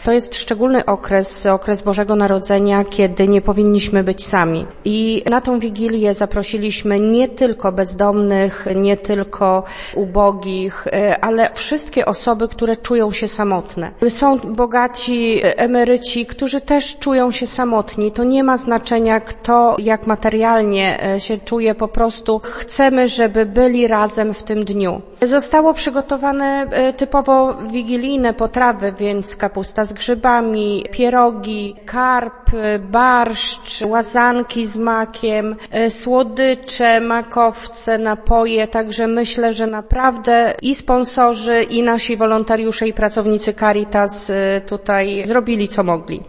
To jest szczególny okres Bożego Narodzenia, kiedy nie powinniśmy być sami. I na tą Wigilię zaprosiliśmy nie tylko bezdomnych, nie tylko ubogich, ale wszystkie osoby, które czują się samotne. Są bogaci emeryci, którzy też czują się samotni. To nie ma znaczenia, kto jak materialnie się czuje, po prostu chcemy, żeby byli razem w tym dniu. Zostało przygotowane typowo wigilijne potrawy, więc kapusta z grzybami, pierogi, karp, barszcz, łazanki z makiem, słodycze, makowce, napoje, także myślę, że naprawdę i sponsorzy, i nasi wolontariusze, i pracownicy Caritas tutaj zrobili co mogli.